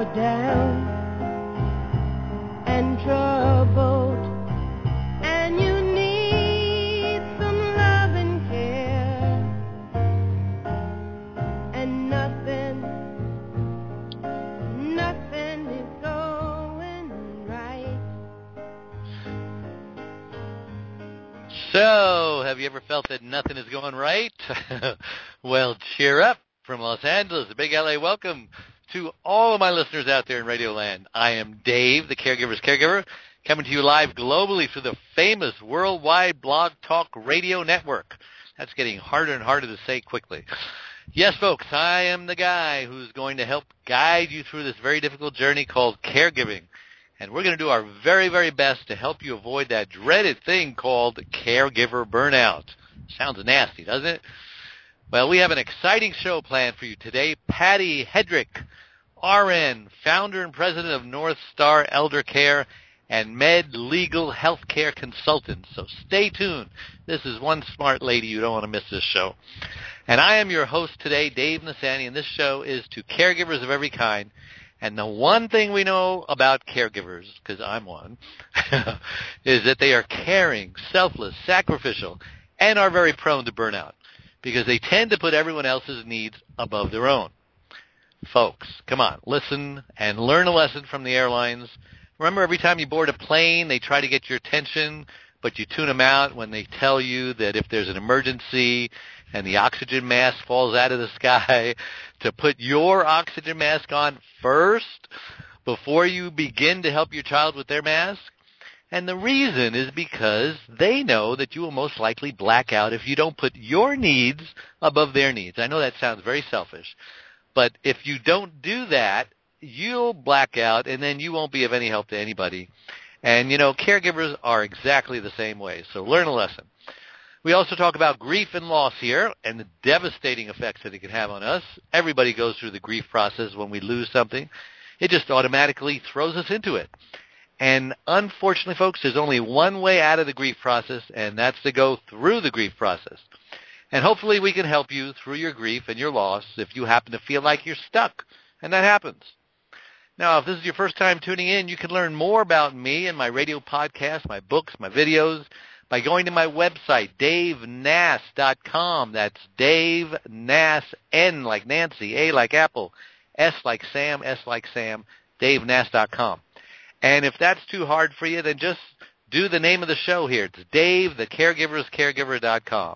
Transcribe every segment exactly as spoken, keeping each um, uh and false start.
down and troubled, and you need some love and care, and nothing, nothing is going right. So, have you ever felt that nothing is going right? Well, cheer up. From Los Angeles, a big L A welcome to all of my listeners out there in Radio Land. I am Dave, the Caregiver's Caregiver, coming to you live globally through the famous worldwide Blog Talk Radio Network. That's getting harder and harder to say quickly. Yes, folks, I am the guy who's going to help guide you through this very difficult journey called caregiving. And we're going to do our very, very best to help you avoid that dreaded thing called caregiver burnout. Sounds nasty, doesn't it? Well, we have an exciting show planned for you today. Patty Hedrick, R N, founder and president of North Star Elder Care and Med Legal Healthcare Consultants. So stay tuned. This is one smart lady. You don't want to miss this show. And I am your host today, Dave Nasani, and this show is to caregivers of every kind. And the one thing we know about caregivers, because I'm one, is that they are caring, selfless, sacrificial, and are very prone to burnout, because they tend to put everyone else's needs above their own. Folks, come on, listen and learn a lesson from the airlines. Remember, every time you board a plane, they try to get your attention, but you tune them out when they tell you that if there's an emergency and the oxygen mask falls out of the sky, to put your oxygen mask on first before you begin to help your child with their mask. And the reason is because they know that you will most likely black out if you don't put your needs above their needs. I know that sounds very selfish, but if you don't do that, you'll black out, and then you won't be of any help to anybody. And, you know, caregivers are exactly the same way, so learn a lesson. We also talk about grief and loss here and the devastating effects that it can have on us. Everybody goes through the grief process when we lose something. It just automatically throws us into it. And unfortunately, folks, there's only one way out of the grief process, and that's to go through the grief process. And hopefully we can help you through your grief and your loss if you happen to feel like you're stuck, and that happens. Now, if this is your first time tuning in, you can learn more about me and my radio podcast, my books, my videos, by going to my website, dave nass dot com. That's Dave Nass, N like Nancy, A like Apple, S like Sam, S like Sam, dave nass dot com. And if that's too hard for you, then just do the name of the show here. It's Dave, the caregivers caregiver dot com.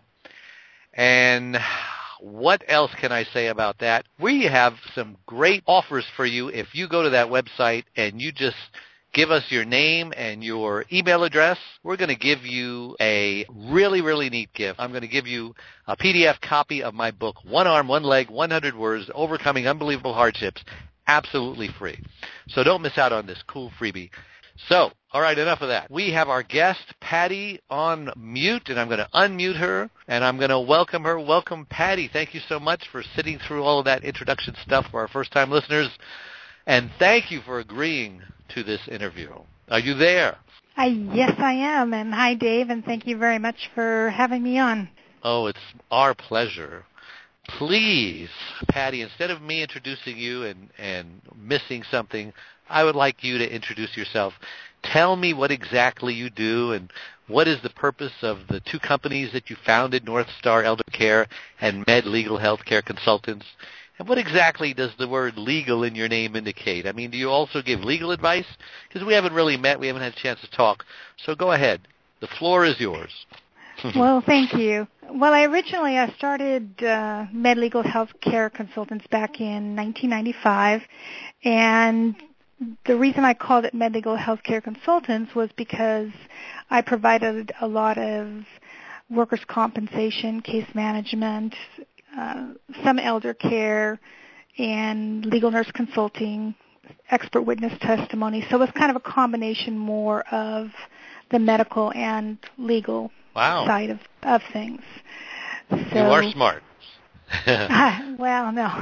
And what else can I say about that? We have some great offers for you if you go to that website and you just give us your name and your email address. We're going to give you a really, really neat gift. I'm going to give you a P D F copy of my book, One Arm, One Leg, one hundred Words, Overcoming Unbelievable Hardships, absolutely free. So don't miss out on this cool freebie. So, all right, enough of that. We have our guest, Patty, on mute, and I'm going to unmute her, and I'm going to welcome her. Welcome, Patty. Thank you so much for sitting through all of that introduction stuff for our first-time listeners, and thank you for agreeing to this interview. Are you there? Uh, yes, I am, and hi, Dave, and thank you very much for having me on. Oh, it's our pleasure. Please, Patty, instead of me introducing you and, and missing something, I would like you to introduce yourself. Tell me what exactly you do and what is the purpose of the two companies that you founded, North Star Elder Care and Med Legal Healthcare Consultants. And what exactly does the word legal in your name indicate? I mean, do you also give legal advice? Because we haven't really met. We haven't had a chance to talk. So go ahead. The floor is yours. Well, thank you. Well, I originally I started uh, Med Legal Healthcare Consultants back in nineteen ninety-five, and the reason I called it Med Legal Healthcare Consultants was because I provided a lot of workers' compensation, case management, uh, some elder care, and legal nurse consulting, expert witness testimony. So it was kind of a combination more of the medical and legal wow. side of, of things. So, you are smart. uh, well, no.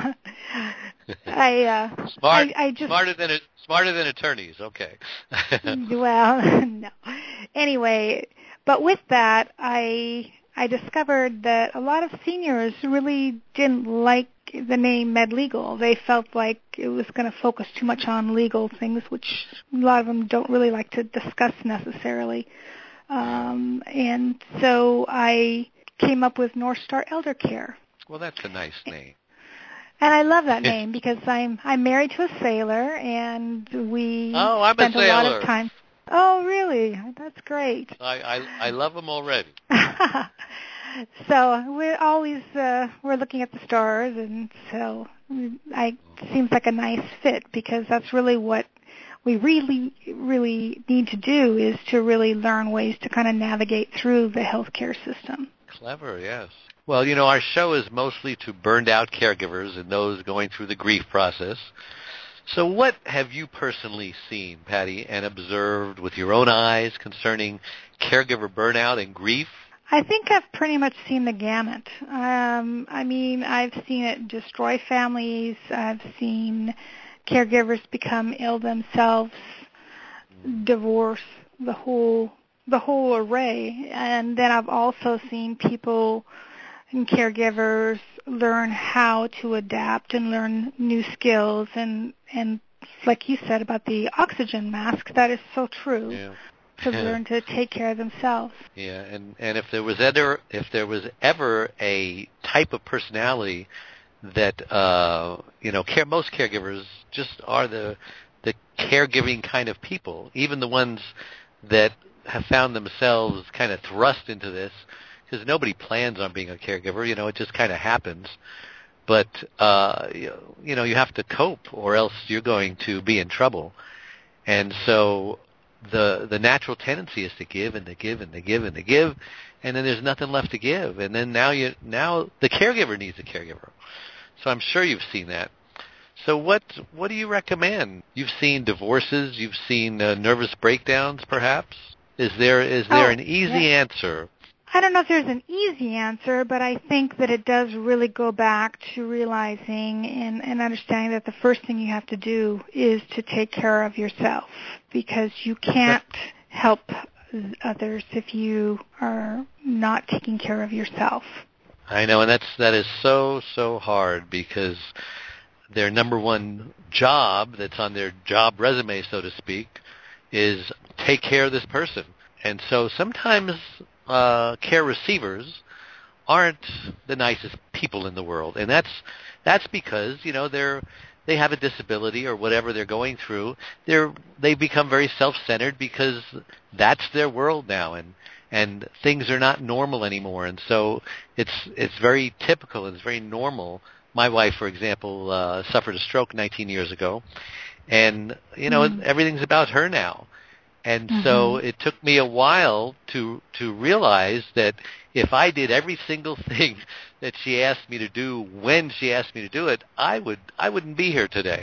I, uh, Smart, I, I just, smarter than smarter than attorneys. Okay. well, no. Anyway, but with that, I I discovered that a lot of seniors really didn't like the name MedLegal. They felt like it was going to focus too much on legal things, which a lot of them don't really like to discuss necessarily. Um, and so I came up with North Star Elder Care. Well, that's a nice name. And I love that name because I'm I'm married to a sailor, and we oh, I'm spent a, a lot sailor. of time. Oh, really? That's great. I I, I love them already. So we're always uh, we're looking at the stars, and so I it seems like a nice fit because that's really what we really really need to do is to really learn ways to kind of navigate through the healthcare system. Clever, yes. Well, you know, our show is mostly to burned out caregivers and those going through the grief process. So what have you personally seen, Patty, and observed with your own eyes concerning caregiver burnout and grief? I think I've pretty much seen the gamut. Um, I mean, I've seen it destroy families. I've seen caregivers become ill themselves, divorce, the whole the whole array. And then I've also seen people and caregivers learn how to adapt and learn new skills. And, and like you said about the oxygen mask, that is so true. Yeah. To learn to take care of themselves. Yeah, and, and if there was ever if there was ever a type of personality that uh, you know, care, most caregivers just are the the caregiving kind of people, even the ones that have found themselves kind of thrust into this, because nobody plans on being a caregiver. You know, it just kind of happens. But uh, you know, you have to cope, or else you're going to be in trouble. And so the the natural tendency is to give and to give and to give and to give, and then there's nothing left to give. And then now you now the caregiver needs a caregiver. So I'm sure you've seen that. So what what do you recommend? You've seen divorces, you've seen uh, nervous breakdowns, perhaps. Is there is there oh, an easy yeah. answer? I don't know if there's an easy answer, but I think that it does really go back to realizing and, and understanding that the first thing you have to do is to take care of yourself, because you can't help others if you are not taking care of yourself. I know, and that's that is so so hard, because their number one job that's on their job resume, so to speak, is take care of this person. And so sometimes uh, care receivers aren't the nicest people in the world, and that's that's because you know they're they have a disability or whatever they're going through. They're they become very self-centered because that's their world now, and and things are not normal anymore. And so it's it's very typical and it's very normal. My wife, for example, uh, suffered a stroke nineteen years ago, and you know mm. everything's about her now. And mm-hmm. so it took me a while to to realize that if I did every single thing that she asked me to do when she asked me to do it, I would I wouldn't be here today.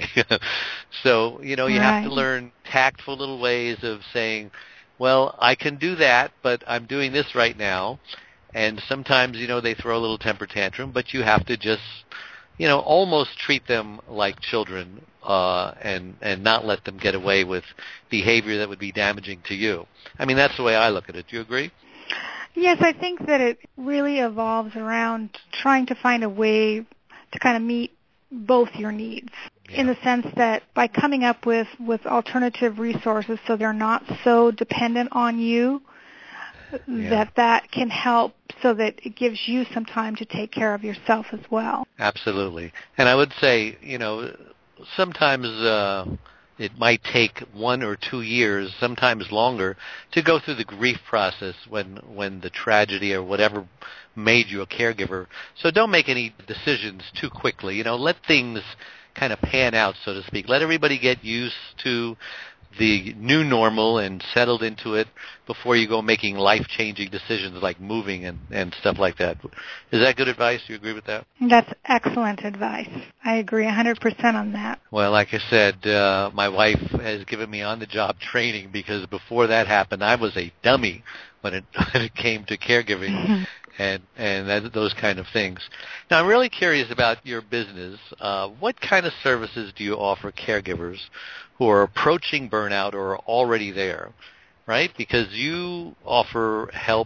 So you know you right. have to learn tactful little ways of saying, well, I can do that, but I'm doing this right now. And sometimes you know they throw a little temper tantrum, but you have to just you know almost treat them like children. Uh, and, and not let them get away with behavior that would be damaging to you. I mean, that's the way I look at it. Do you agree? Yes, I think that it really evolves around trying to find a way to kind of meet both your needs, yeah. in the sense that by coming up with, with alternative resources so they're not so dependent on you, yeah. that that can help so that it gives you some time to take care of yourself as well. Absolutely. And I would say, you know, sometimes uh, it might take one or two years, sometimes longer, to go through the grief process when when the tragedy or whatever made you a caregiver. So don't make any decisions too quickly. You know, let things kind of pan out, so to speak. Let everybody get used to the new normal and settled into it before you go making life-changing decisions like moving and, and stuff like that. Is that good advice? Do you agree with that? That's excellent advice. I agree one hundred percent on that. Well, like I said, uh, my wife has given me on-the-job training, because before that happened, I was a dummy when it, when it came to caregiving and, and that, those kind of things. Now, I'm really curious about your business. Uh, what kind of services do you offer caregivers who are approaching burnout or are already there, right? Because you offer help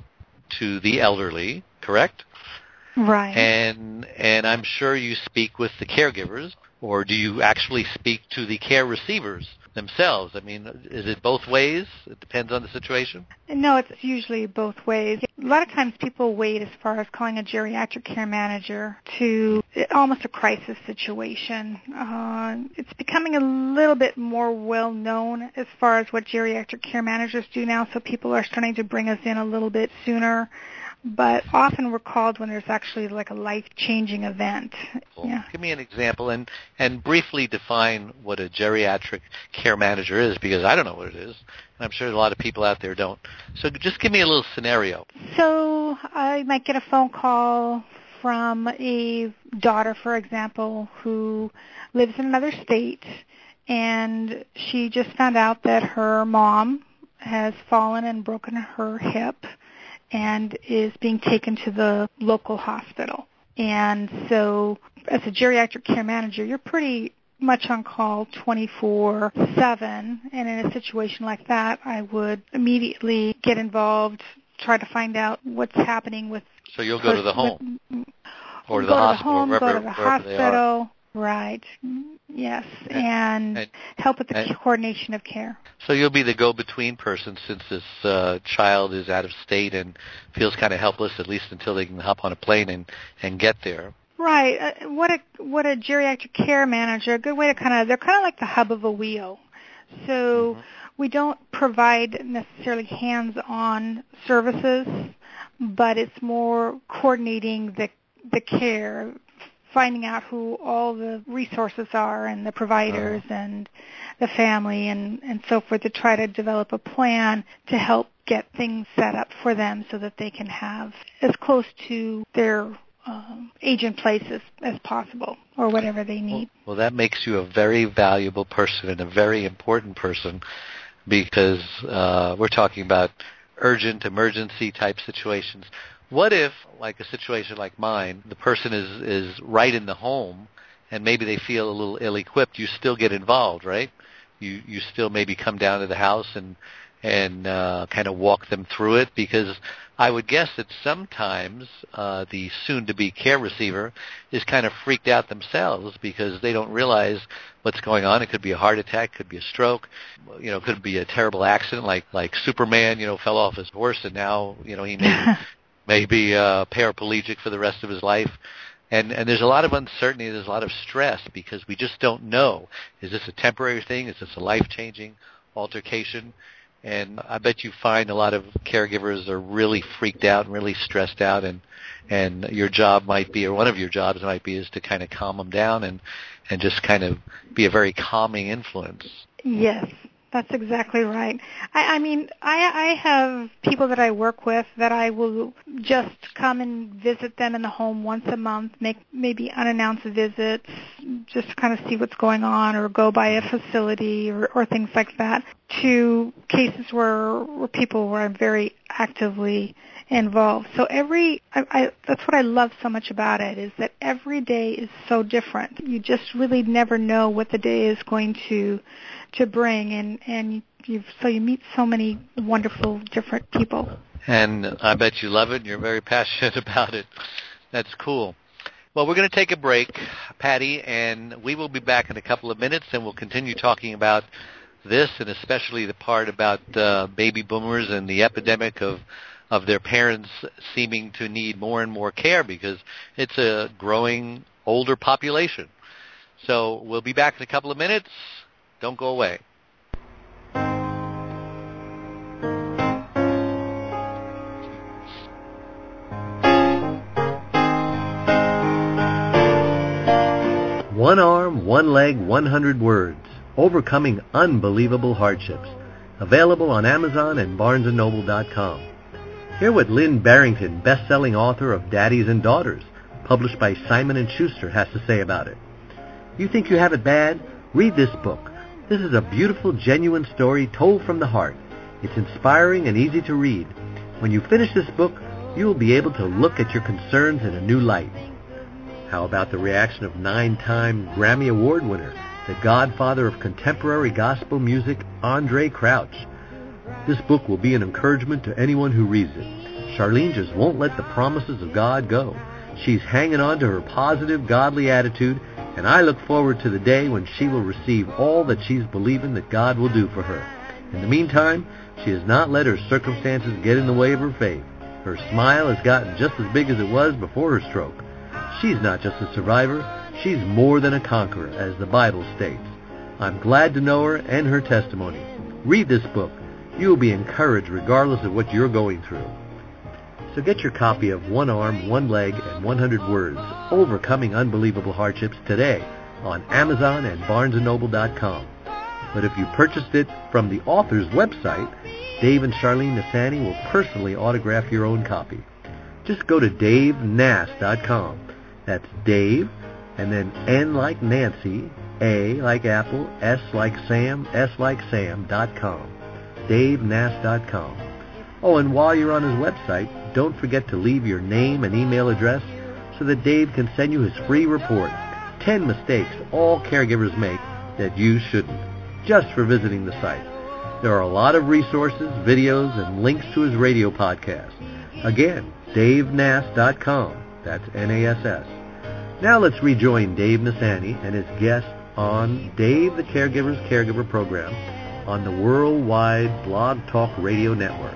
to the elderly, correct? Right. And and I'm sure you speak with the caregivers, or do you actually speak to the care receivers themselves? I mean, is it both ways? It depends on the situation? No, it's usually both ways. A lot of times people wait as far as calling a geriatric care manager to almost a crisis situation. Uh, it's becoming a little bit more well known as far as what geriatric care managers do now, so people are starting to bring us in a little bit sooner. But often we're called when there's actually like a life-changing event. Well, yeah. Give me an example and, and briefly define what a geriatric care manager is, because I don't know what it is, and I'm sure a lot of people out there don't. So just give me a little scenario. So I might get a phone call from a daughter, for example, who lives in another state, and she just found out that her mom has fallen and broken her hip and is being taken to the local hospital. And so as a geriatric care manager, you're pretty much on call twenty-four seven, and in a situation like that, I would immediately get involved, try to find out what's happening with... So you'll go to the home? With, or to go the to hospital? the home, wherever, go to the hospital. Right. Yes, and, and help with the and, coordination of care. So you'll be the go-between person since this uh, child is out of state and feels kind of helpless, at least until they can hop on a plane and, and get there. Right. Uh, what a what a geriatric care manager, a good way to kind of, they're kind of like the hub of a wheel. So mm-hmm. we don't provide necessarily hands-on services, but it's more coordinating the the care, finding out who all the resources are and the providers uh-huh. and the family and, and so forth, to try to develop a plan to help get things set up for them so that they can have as close to their um, age in place as, as possible, or whatever they need. Well, well, that makes you a very valuable person and a very important person, because uh, we're talking about urgent emergency type situations. What if, like a situation like mine, the person is, is right in the home and maybe they feel a little ill-equipped? You still get involved, right? You you still maybe come down to the house and and uh, kind of walk them through it, because I would guess that sometimes uh, the soon-to-be care receiver is kind of freaked out themselves because they don't realize what's going on. It could be a heart attack, could be a stroke, you know, could be a terrible accident like like Superman, you know, fell off his horse and now, you know, he may may be uh, paraplegic for the rest of his life. And, and there's a lot of uncertainty, there's a lot of stress, because we just don't know. Is this a temporary thing? Is this a life-changing altercation? And I bet you find a lot of caregivers are really freaked out and really stressed out, and and your job might be, or one of your jobs might be, is to kind of calm them down and, and just kind of be a very calming influence. Yes. That's exactly right. I, I mean, I, I have people that I work with that I will just come and visit them in the home once a month, make maybe unannounced visits, just to kind of see what's going on, or go by a facility or, or things like that, to cases where, where people where I'm very actively involved. So every, I, I, that's what I love so much about it, is that every day is so different. You just really never know what the day is going to to bring, and and you so you meet so many wonderful different people. And I bet you love it, and you're very passionate about it. That's cool. Well, we're going to take a break, Patty, and we will be back in a couple of minutes, and we'll continue talking about this, and especially the part about uh, baby boomers and the epidemic of of their parents seeming to need more and more care, because it's a growing older population. So we'll be back in a couple of minutes. Don't go away. One arm, one leg, one hundred words. Overcoming unbelievable hardships. Available on Amazon and Barnes and Noble dot com. Hear what Lynn Barrington, best-selling author of Daddies and Daughters, published by Simon and Schuster, has to say about it. You think you have it bad? Read this book. This is a beautiful, genuine story told from the heart. It's inspiring and easy to read. When you finish this book, you will be able to look at your concerns in a new light. How about the reaction of nine-time Grammy Award winner, the godfather of contemporary gospel music, Andre Crouch? This book will be an encouragement to anyone who reads it. Charlene just won't let the promises of God go. She's hanging on to her positive, godly attitude, and I look forward to the day when she will receive all that she's believing that God will do for her. In the meantime, she has not let her circumstances get in the way of her faith. Her smile has gotten just as big as it was before her stroke. She's not just a survivor, she's more than a conqueror, as the Bible states. I'm glad to know her and her testimony. Read this book. You will be encouraged regardless of what you're going through. So get your copy of One Arm, One Leg, and one hundred Words, Overcoming Unbelievable Hardships today on Amazon and Barnes and Noble dot com. But if you purchased it from the author's website, Dave and Charlene Nassaney will personally autograph your own copy. Just go to Dave Nass dot com. That's Dave, and then N like Nancy, A like Apple, S like Sam, S like Sam dot com. Dave Nass dot com. Oh, and while you're on his website, don't forget to leave your name and email address so that Dave can send you his free report, ten Mistakes All Caregivers Make That You Shouldn't, just for visiting the site. There are a lot of resources, videos, and links to his radio podcast. Again, Dave Nass dot com. That's N A S S. Now let's rejoin Dave Nassaney and his guest on Dave the Caregiver's Caregiver program on the Worldwide Blog Talk Radio Network.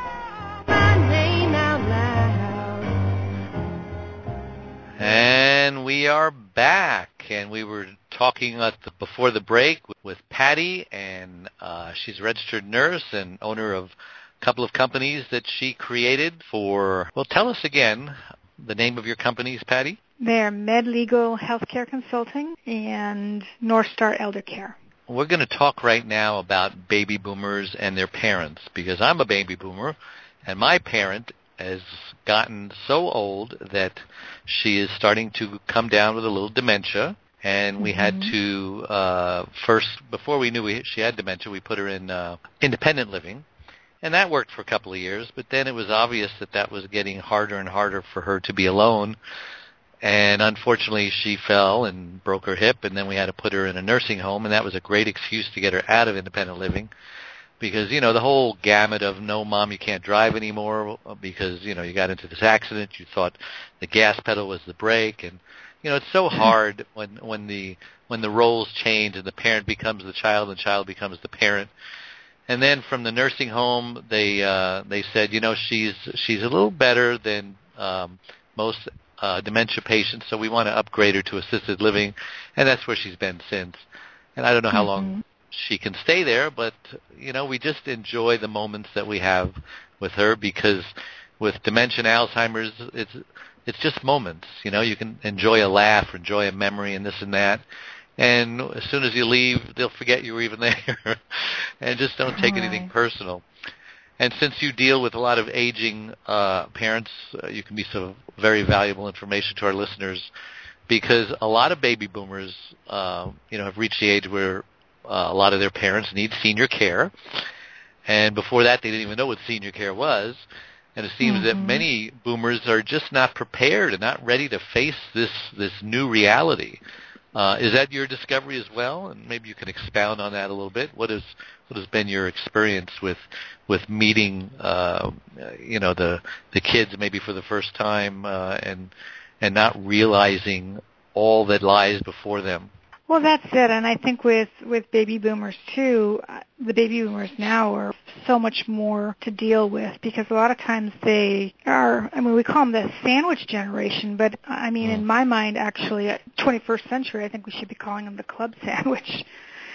And we are back, and we were talking at the, before the break with Patty, and uh, she's a registered nurse and owner of a couple of companies that she created for, well, tell us again the name of your companies, Patty. They're MedLegal Healthcare Consulting and North Star Elder Care. We're going to talk right now about baby boomers and their parents, because I'm a baby boomer, and my parent has gotten so old that she is starting to come down with a little dementia, and we mm-hmm. had to uh, first, before we knew we, she had dementia, we put her in uh, independent living, and that worked for a couple of years, but then it was obvious that that was getting harder and harder for her to be alone, and unfortunately she fell and broke her hip, and then we had to put her in a nursing home, and that was a great excuse to get her out of independent living. Because, you know, the whole gamut of, no, Mom, you can't drive anymore because, you know, you got into this accident. You thought the gas pedal was the brake. And, you know, it's so hard when when the when the roles change and the parent becomes the child and the child becomes the parent. And then from the nursing home, they uh, they said, you know, she's she's a little better than um, most uh, dementia patients, so we want to upgrade her to assisted living. And that's where she's been since. And I don't know how mm-hmm. long she can stay there, but, you know, we just enjoy the moments that we have with her, because with dementia and Alzheimer's, it's it's just moments. You know, you can enjoy a laugh, or enjoy a memory, and this and that. And as soon as you leave, they'll forget you were even there. And just don't take right. anything personal. And since you deal with a lot of aging uh, parents, uh, you can be some very valuable information to our listeners, because a lot of baby boomers, uh, you know, have reached the age where Uh, a lot of their parents need senior care, and before that they didn't even know what senior care was, and it seems mm-hmm. that many boomers are just not prepared and not ready to face this this new reality. Uh, is that your discovery as well? And maybe you can expound on that a little bit. What is what has been your experience with with meeting uh, you know the the kids maybe for the first time uh, and and not realizing all that lies before them? Well, that's it, and I think with, with baby boomers, too, the baby boomers now are so much more to deal with, because a lot of times they are, I mean, we call them the sandwich generation, but, I mean, mm. in my mind, actually, twenty-first century, I think we should be calling them the club sandwich,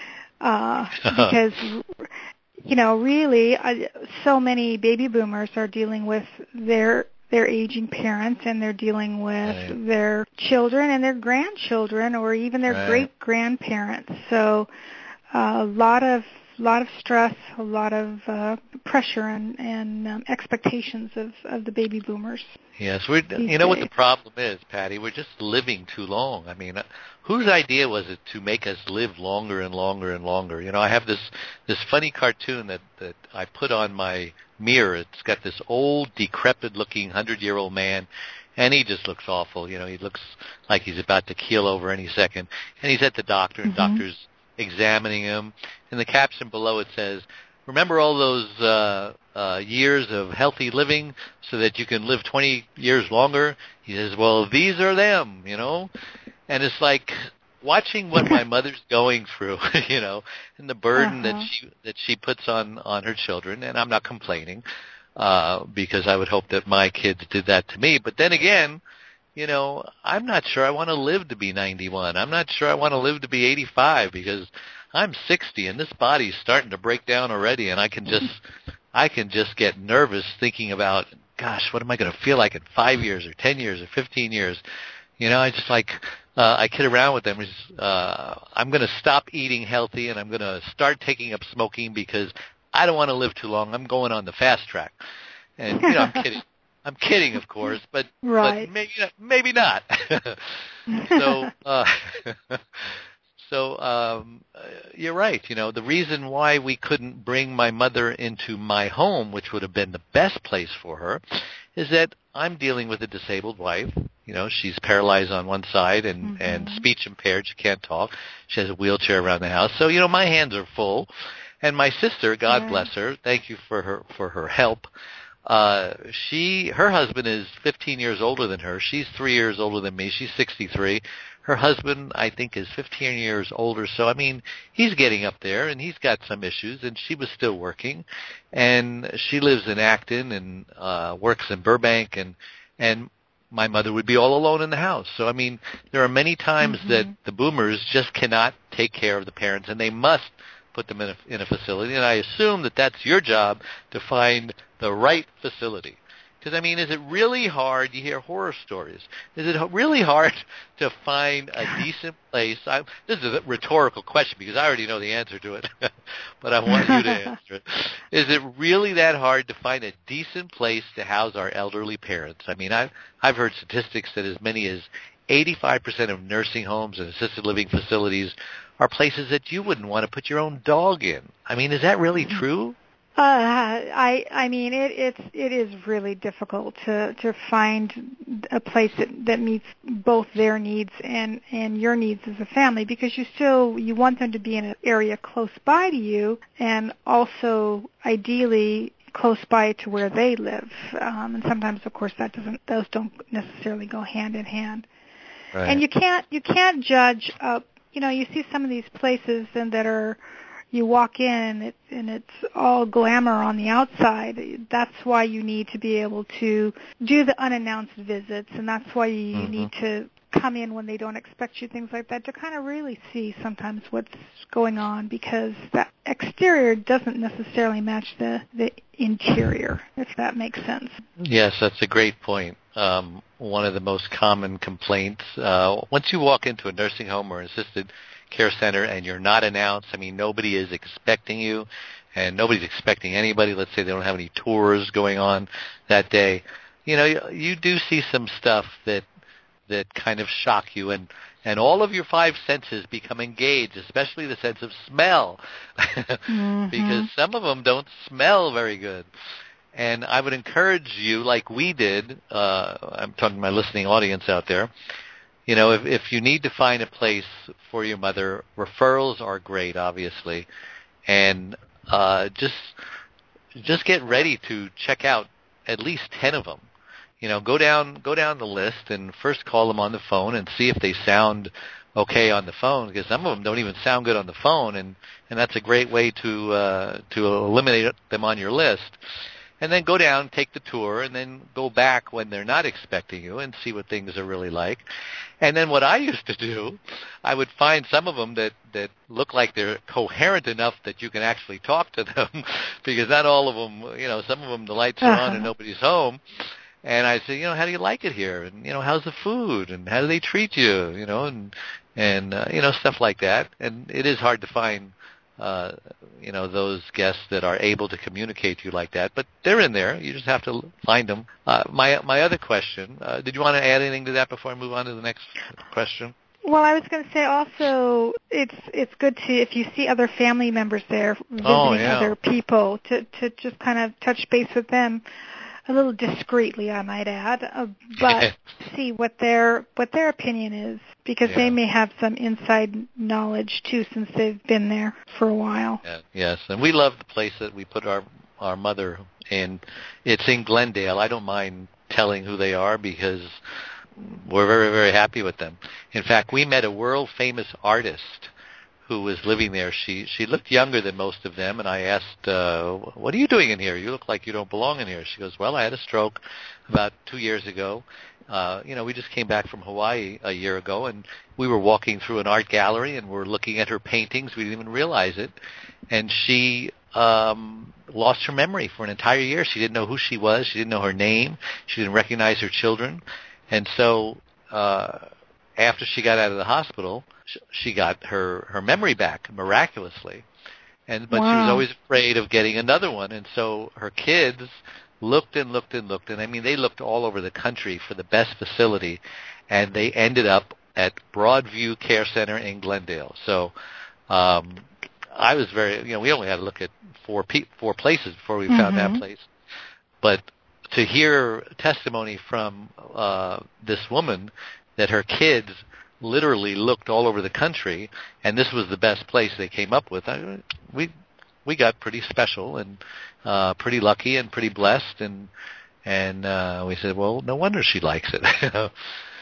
uh, because, you know, really, uh, so many baby boomers are dealing with their their aging parents, and they're dealing with right. their children and their grandchildren, or even their right. great-grandparents. So uh, a lot of lot of stress, a lot of uh, pressure and, and um, expectations of, of the baby boomers. Yes, we're, you know what the problem is, Patty? We're just living too long. I mean, uh, whose idea was it to make us live longer and longer and longer? You know, I have this this funny cartoon that, that I put on my mirror. It's got this old, decrepit-looking hundred-year-old man, and he just looks awful. You know, he looks like he's about to keel over any second. And he's at the doctor, and mm-hmm. the doctor's examining him. And the caption below it says, remember all those uh, uh, years of healthy living so that you can live twenty years longer? He says, well, these are them, you know? And it's like watching what my mother's going through, you know, and the burden uh-huh. that she that she puts on, on her children, and I'm not complaining uh, because I would hope that my kids did that to me. But then again, you know, I'm not sure I want to live to be ninety-one. I'm not sure I want to live to be eighty-five because I'm sixty and this body's starting to break down already, and I can just I can just get nervous thinking about, gosh, what am I going to feel like in five years or ten years or fifteen years? You know, I just like uh, I kid around with them. Uh, I'm going to stop eating healthy and I'm going to start taking up smoking because I don't want to live too long. I'm going on the fast track, and you know, I'm kidding. I'm kidding, of course, but, right. but maybe maybe not. so, uh, so um, you're right. You know, the reason why we couldn't bring my mother into my home, which would have been the best place for her, is that I'm dealing with a disabled wife. You know, she's paralyzed on one side and, mm-hmm. and speech impaired. She can't talk. She has a wheelchair around the house. So, you know, my hands are full. And my sister, God yeah. bless her, thank you for her for her help. Uh, she, her husband is fifteen years older than her. She's three years older than me. She's sixty-three. Her husband, I think, is fifteen years older. So, I mean, he's getting up there, and he's got some issues, and she was still working. And she lives in Acton and uh, works in Burbank, and and my mother would be all alone in the house. So, I mean, there are many times mm-hmm. that the boomers just cannot take care of the parents, and they must put them in a, in a facility. And I assume that that's your job to find the right facility. Because, I mean, is it really hard? You hear horror stories. Is it really hard to find a decent place? I, this is a rhetorical question because I already know the answer to it, but I want you to answer it. Is it really that hard to find a decent place to house our elderly parents? I mean, I've, I've heard statistics that as many as eighty-five percent of nursing homes and assisted living facilities are places that you wouldn't want to put your own dog in. I mean, is that really true? Uh, I I mean it it's it is really difficult to to find a place that that meets both their needs and and your needs as a family, because you still you want them to be in an area close by to you and also ideally close by to where they live. Um, and sometimes, of course, that doesn't those don't necessarily go hand in hand. Right. And you can't you can't judge. Uh, you know, you see some of these places and that are. You walk in and it's, and it's all glamour on the outside. That's why you need to be able to do the unannounced visits, and that's why you mm-hmm. need to come in when they don't expect you, things like that, to kind of really see sometimes what's going on, because that exterior doesn't necessarily match the, the interior, if that makes sense. Yes, that's a great point. Um, one of the most common complaints, uh, once you walk into a nursing home or assisted care center and you're not announced, I mean, nobody is expecting you and nobody's expecting anybody. Let's say they don't have any tours going on that day. You know, you, you do see some stuff that that kind of shock you, and, and all of your five senses become engaged, especially the sense of smell, mm-hmm. because some of them don't smell very good. And I would encourage you, like we did, uh, I'm talking to my listening audience out there, you know, if, if you need to find a place for your mother, referrals are great, obviously, and uh, just just get ready to check out at least ten of them. You know, go down go down the list and first call them on the phone and see if they sound okay on the phone, because some of them don't even sound good on the phone, and, and that's a great way to uh, to eliminate them on your list. And then go down, take the tour, and then go back when they're not expecting you and see what things are really like. And then what I used to do, I would find some of them that, that look like they're coherent enough that you can actually talk to them, because not all of them, you know, some of them the lights are on and nobody's home. And I say, you know, how do you like it here? And, you know, how's the food? And how do they treat you? You know, and, and uh, you know, stuff like that. And it is hard to find Uh, you know, those guests that are able to communicate to you like that, but they're in there. You just have to find them. Uh, my my other question, uh, did you want to add anything to that before I move on to the next question? Well, I was going to say also, it's it's good to, if you see other family members there visiting oh, yeah. other people, to to just kind of touch base with them. a little discreetly, I might add, uh, but see what their what their opinion is, because yeah. they may have some inside knowledge too, since they've been there for a while. Yeah, yes, and we love the place that we put our our mother in. It's in Glendale. I don't mind telling who they are because we're very, very happy with them. In fact, we met a world-famous artist who was living there. She she looked younger than most of them, and I asked, uh, what are you doing in here? You look like you don't belong in here. She goes, well, I had a stroke about two years ago. Uh, you know, we just came back from Hawaii a year ago, and we were walking through an art gallery, and we're looking at her paintings. We didn't even realize it. And she um, lost her memory for an entire year. She didn't know who she was. She didn't know her name. She didn't recognize her children. And so uh, after she got out of the hospital, she got her, her memory back miraculously. And but wow. she was always afraid of getting another one. And so her kids looked and looked and looked. And, I mean, they looked all over the country for the best facility. And they ended up at Broadview Care Center in Glendale. So um, I was very, you know, we only had to look at four, pe- four places before we found mm-hmm. that place. But to hear testimony from uh, this woman that her kids literally looked all over the country, and this was the best place they came up with, I, we we got pretty special and uh, pretty lucky and pretty blessed, and and uh, we said, well, no wonder she likes it.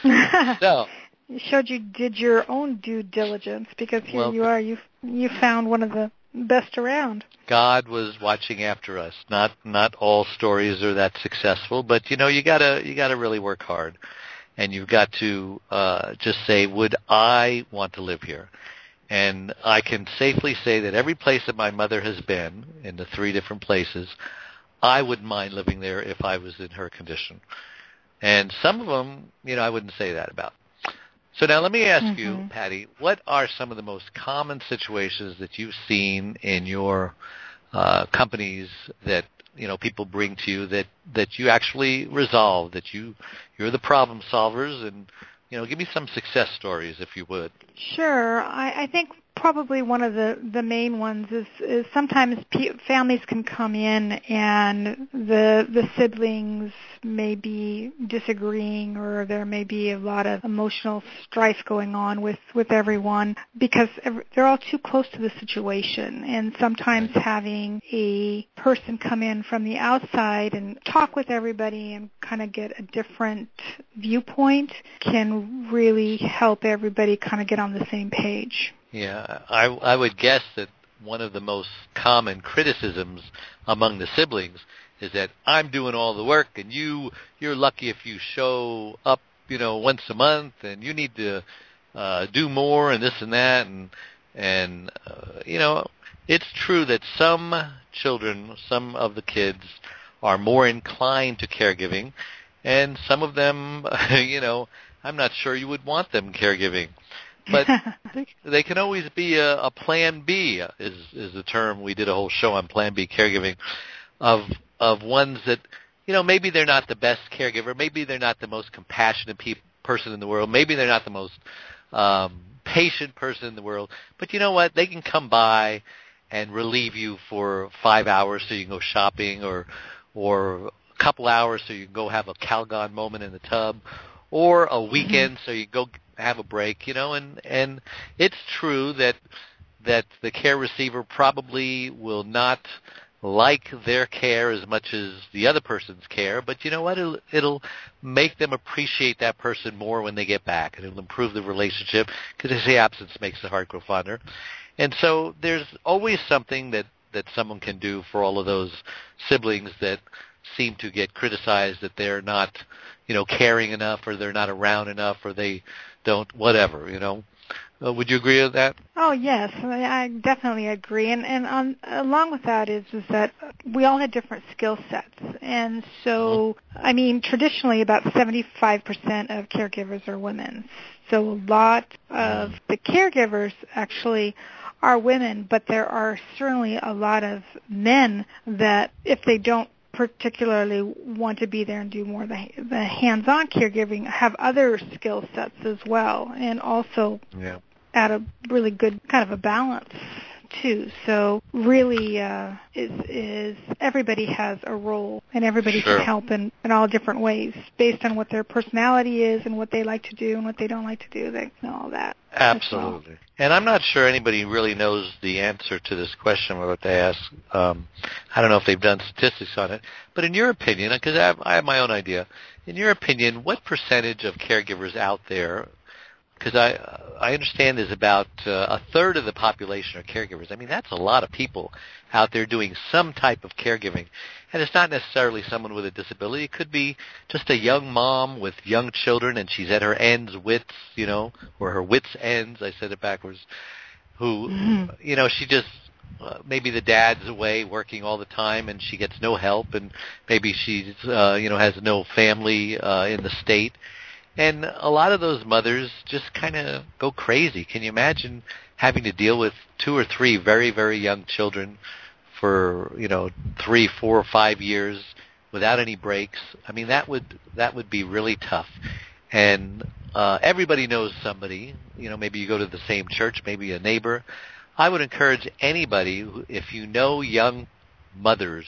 So it showed you did your own due diligence, because here well, you are, you you found one of the best around. God was watching after us. Not not all stories are that successful, but you know, you gotta you gotta really work hard, and you've got to uh, just say, would I want to live here? And I can safely say that every place that my mother has been, in the three different places, I wouldn't mind living there if I was in her condition. And some of them, you know, I wouldn't say that about. So now let me ask mm-hmm. you, Patty, what are some of the most common situations that you've seen in your uh, companies that, you know, people bring to you that, that you actually resolve, that you, you're the problem solvers, and, you know, give me some success stories if you would. Sure. I, I think probably one of the, the main ones is, is sometimes pe- families can come in and the the siblings may be disagreeing, or there may be a lot of emotional strife going on with, with everyone because every, they're all too close to the situation. And sometimes having a person come in from the outside and talk with everybody and kind of get a different viewpoint can really help everybody kind of get on the same page. Yeah, I, I would guess that one of the most common criticisms among the siblings is that I'm doing all the work and you, you're lucky if you show up, you know, once a month, and you need to uh, do more and this and that. And, and uh, you know, it's true that some children, some of the kids are more inclined to caregiving, and some of them, you know, I'm not sure you would want them caregiving. But they, they can always be a, a plan B, is is the term. We did a whole show on plan B caregiving, of of ones that, you know, maybe they're not the best caregiver, maybe they're not the most compassionate pe- person in the world, maybe they're not the most um, patient person in the world, but you know what? They can come by and relieve you for five hours so you can go shopping, or or a couple hours so you can go have a Calgon moment in the tub, or a weekend mm-hmm. so you go have a break, you know, and, and it's true that that the care receiver probably will not like their care as much as the other person's care, but you know what? It'll, it'll make them appreciate that person more when they get back, and it'll improve the relationship, because they say absence makes the heart grow fonder. And so there's always something that, that someone can do for all of those siblings that seem to get criticized, that they're not, you know, caring enough, or they're not around enough, or they don't, whatever, you know. Uh, would you agree with that? Oh, yes, I definitely agree. And, and on, along with that is, is that we all had different skill sets. And so, mm-hmm. I mean, traditionally about seventy-five percent of caregivers are women. So a lot of the caregivers actually are women, but there are certainly a lot of men that, if they don't particularly want to be there and do more of the, the hands-on caregiving, have other skill sets as well, and also yeah. add a really good kind of a balance too. So really, uh, is is everybody has a role, and everybody Sure. can help in, in all different ways based on what their personality is and what they like to do and what they don't like to do. They and all that. Absolutely. Well. And I'm not sure anybody really knows the answer to this question, what they ask. Um, I don't know if they've done statistics on it. But in your opinion, because I have, I have my own idea, in your opinion, what percentage of caregivers out there, because I I understand there's about uh, a third of the population are caregivers. I mean, that's a lot of people out there doing some type of caregiving. And it's not necessarily someone with a disability. It could be just a young mom with young children, and she's at her ends, wits, you know, or her wits' ends. I said it backwards. Who, mm-hmm. you know, she just, uh, maybe the dad's away working all the time, and she gets no help, and maybe she's, uh, you know, has no family uh, in the state. And a lot of those mothers just kind of go crazy. Can you imagine having to deal with two or three very, very young children for, you know, three, four, or five years without any breaks? I mean, that would that would be really tough. And uh, everybody knows somebody. You know, maybe you go to the same church, maybe a neighbor. I would encourage anybody, if you know young mothers,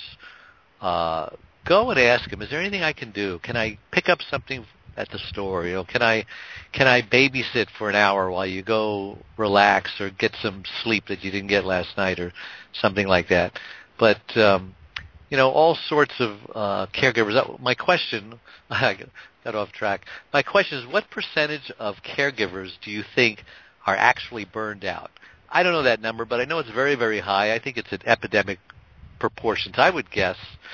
uh, go and ask them, is there anything I can do? Can I pick up something at the store? You know, can I can I babysit for an hour while you go relax or get some sleep that you didn't get last night or something like that? But um, you know, all sorts of uh, caregivers. My question, I got off track. My question is, what percentage of caregivers do you think are actually burned out? I don't know that number, but I know it's very, very high. I think it's an epidemic proportions. I would guess,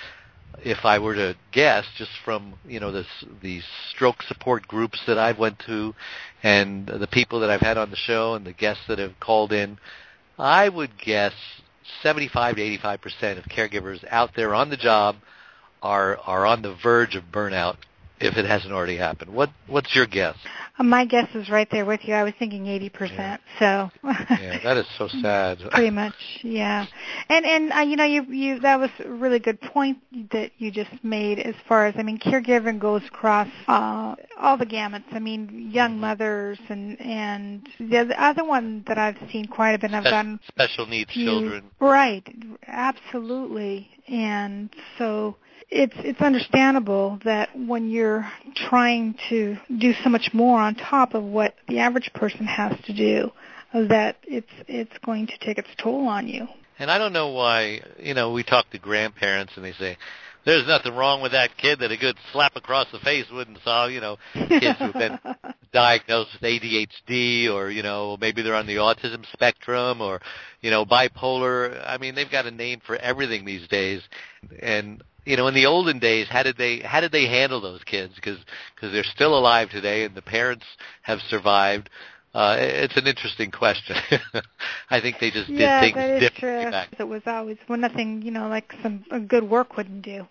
if I were to guess, just from, you know, this, the stroke support groups that I've went to and the people that I've had on the show and the guests that have called in, I would guess seventy-five to eighty-five percent of caregivers out there on the job are are on the verge of burnout, if it hasn't already happened. What what's your guess? Uh, my guess is right there with you. I was thinking eighty percent. Yeah. So yeah, that is so sad. Pretty much, yeah. And and uh, you know, you you that was a really good point that you just made. As far as, I mean, caregiving goes across uh, all the gamuts. I mean, young mothers and and the other one that I've seen quite a bit. I've gotten special needs few, children. Right, absolutely. And so it's it's understandable that when you're trying to do so much more on top of what the average person has to do, that it's it's going to take its toll on you. And I don't know why, you know, we talk to grandparents and they say, there's nothing wrong with that kid that a good slap across the face wouldn't solve. You know, kids who've been diagnosed with A D H D, or, you know, maybe they're on the autism spectrum, or, you know, bipolar. I mean, they've got a name for everything these days. And, you know, in the olden days, how did they how did they handle those kids? Because because they're still alive today and the parents have survived. Uh, it's an interesting question. I think they just yeah, did things that is differently true. back. It was always well, nothing, you know, like some a good work wouldn't do.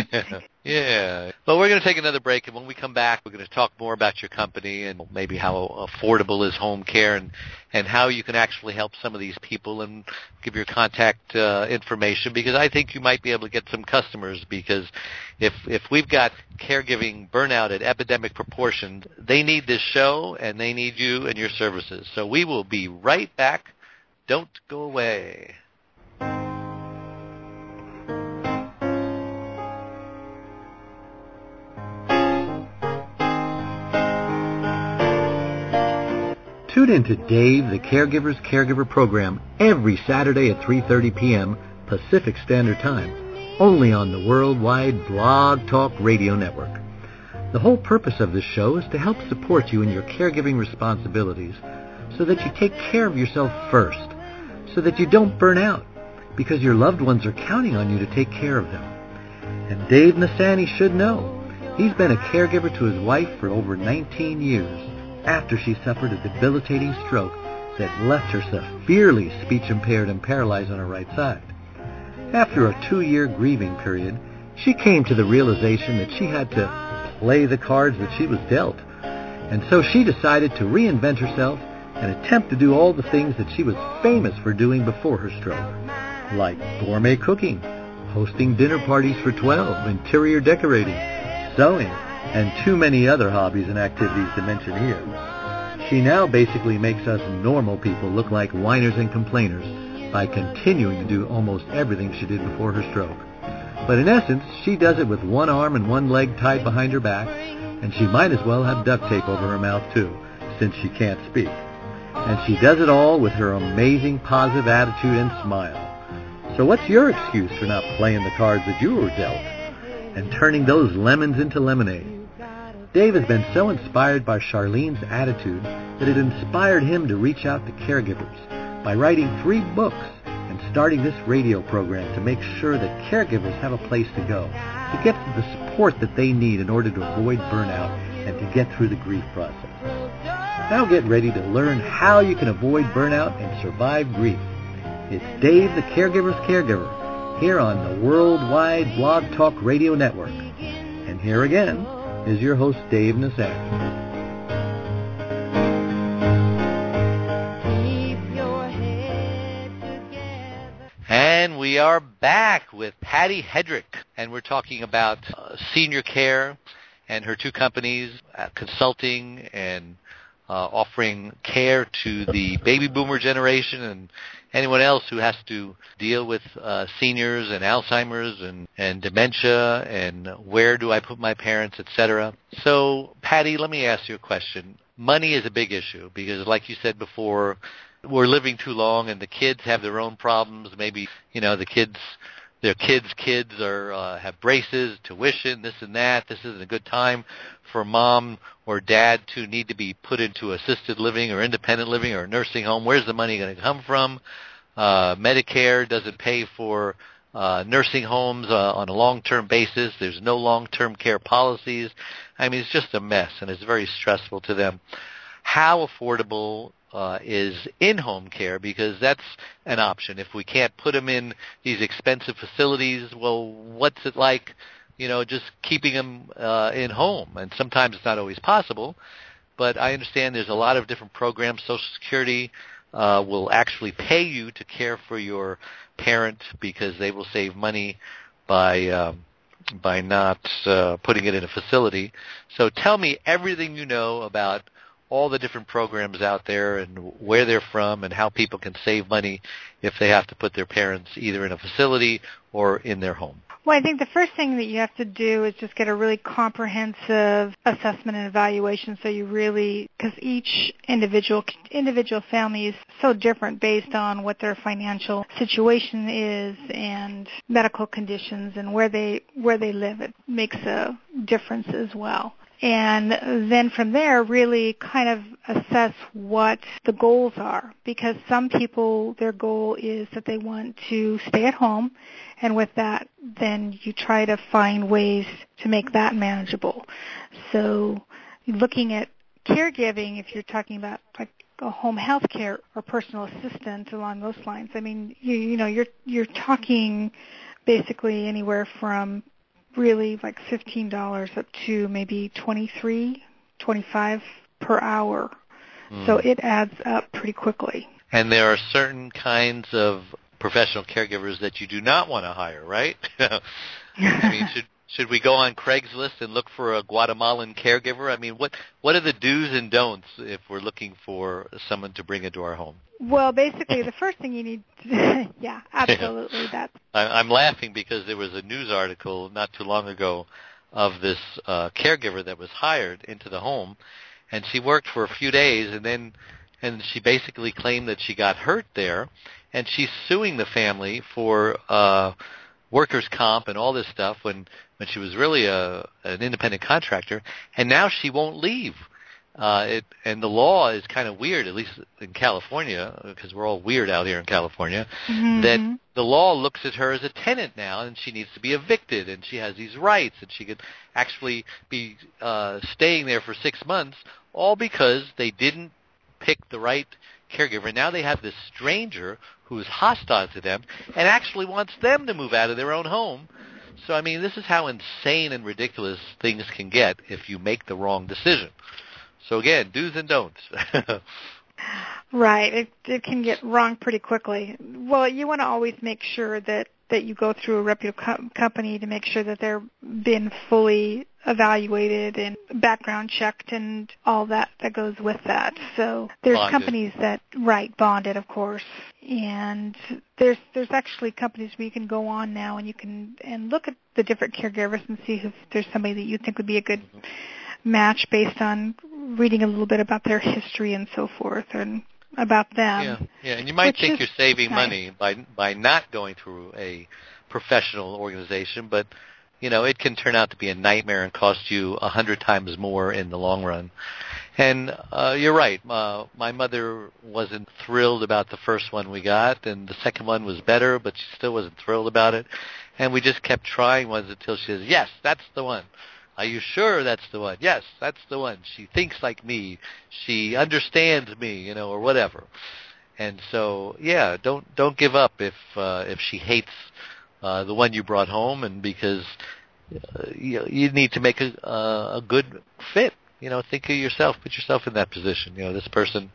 Yeah. Well, we're going to take another break, and when we come back, we're going to talk more about your company and maybe how affordable is home care, and, and how you can actually help some of these people, and give your contact uh, information, because I think you might be able to get some customers, because if if we've got caregiving burnout at epidemic proportions, they need this show, and they need you and your services. So we will be right back. Don't go away. Tune in to Dave, the Caregiver's Caregiver program, every Saturday at three thirty p.m. Pacific Standard Time, only on the worldwide Blog Talk Radio Network. The whole purpose of this show is to help support you in your caregiving responsibilities, so that you take care of yourself first, so that you don't burn out, because your loved ones are counting on you to take care of them. And Dave Nassaney should know. He's been a caregiver to his wife for over nineteen years, after she suffered a debilitating stroke that left her severely speech-impaired and paralyzed on her right side. After a two-year grieving period, she came to the realization that she had to play the cards that she was dealt. And so she decided to reinvent herself and attempt to do all the things that she was famous for doing before her stroke, like gourmet cooking, hosting dinner parties for twelve, interior decorating, sewing, and too many other hobbies and activities to mention here. She now basically makes us normal people look like whiners and complainers by continuing to do almost everything she did before her stroke. But in essence, she does it with one arm and one leg tied behind her back, and she might as well have duct tape over her mouth too, since she can't speak. And she does it all with her amazing positive attitude and smile. So what's your excuse for not playing the cards that you were dealt and turning those lemons into lemonade? Dave has been so inspired by Charlene's attitude that it inspired him to reach out to caregivers by writing three books and starting this radio program to make sure that caregivers have a place to go, to get the support that they need in order to avoid burnout and to get through the grief process. Now get ready to learn how you can avoid burnout and survive grief. It's Dave the Caregiver's Caregiver here on the Worldwide Blog Talk Radio Network. And here again is your host, Dave Nasaki. And we are back with Patty Hedrick, and we're talking about uh, senior care and her two companies, uh, consulting and uh, offering care to the baby boomer generation and anyone else who has to deal with uh, seniors and Alzheimer's and, and dementia and where do I put my parents, et cetera. So, Patty, let me ask you a question. Money is a big issue because, like you said before, we're living too long and the kids have their own problems. Maybe, you know, the kids, their kids' kids are uh, have braces, tuition, this and that. This isn't a good time for mom or dad to need to be put into assisted living or independent living or a nursing home. Where's the money going to come from? Uh, Medicare doesn't pay for uh, nursing homes uh, on a long-term basis. There's no long-term care policies. I mean, it's just a mess, and it's very stressful to them. How affordable Uh, is in-home care, because that's an option. If we can't put them in these expensive facilities, well, what's it like, you know, just keeping them uh, in home? And sometimes it's not always possible, but I understand there's a lot of different programs. Social Security uh, will actually pay you to care for your parent because they will save money by um, by not uh, putting it in a facility. So tell me everything you know about all the different programs out there and where they're from and how people can save money if they have to put their parents either in a facility or in their home. Well, I think the first thing that you have to do is just get a really comprehensive assessment and evaluation, so you really, because each individual individual family is so different based on what their financial situation is and medical conditions and where they where they live. It makes a difference as well. And then from there, really kind of assess what the goals are, because some people, their goal is that they want to stay at home, and with that, then you try to find ways to make that manageable. So looking at caregiving, if you're talking about like a home health care or personal assistant along those lines, I mean, you, you know, you're you're talking basically anywhere from really like fifteen dollars up to maybe twenty-three, twenty-five per hour. Mm. So it adds up pretty quickly. And there are certain kinds of professional caregivers that you do not want to hire, right? I mean, should should we go on Craigslist and look for a Guatemalan caregiver? I mean, what what are the do's and don'ts if we're looking for someone to bring into our home? Well, basically, the first thing you need to, yeah, absolutely. That's. I'm laughing because there was a news article not too long ago of this uh, caregiver that was hired into the home, and she worked for a few days, and then and she basically claimed that she got hurt there, and she's suing the family for uh, workers' comp and all this stuff when, when she was really a an independent contractor, and now she won't leave. Uh, it, and the law is kind of weird, at least in California, because we're all weird out here in California, mm-hmm. that the law looks at her as a tenant now, and she needs to be evicted, and she has these rights, and she could actually be uh, staying there for six months, all because they didn't pick the right caregiver. Now they have this stranger who is hostile to them and actually wants them to move out of their own home. So, I mean, this is how insane and ridiculous things can get if you make the wrong decision. So again, do's and don'ts. Right. It, it can get wrong pretty quickly. Well, you want to always make sure that, that you go through a reputable com- company to make sure that they're been fully evaluated and background checked and all that that goes with that. So there's Bonded. companies that, right, bonded, of course. And there's there's actually companies where you can go on now and you can and look at the different caregivers and see if there's somebody that you think would be a good match based on reading a little bit about their history and so forth and about them. Yeah, yeah, and you might which think is you're saving nice. money by by not going through a professional organization, but you know it can turn out to be a nightmare and cost you a hundred times more in the long run. And uh, you're right. Uh, my mother wasn't thrilled about the first one we got, and the second one was better, but she still wasn't thrilled about it. And we just kept trying ones until she says, "Yes, that's the one." Are you sure that's the one? Yes, that's the one. She thinks like me. She understands me, you know, or whatever. And so, yeah, don't don't give up if uh, if she hates uh, the one you brought home, and because uh, you, you need to make a uh, a good fit. You know, think of yourself. Put yourself in that position. You know, this person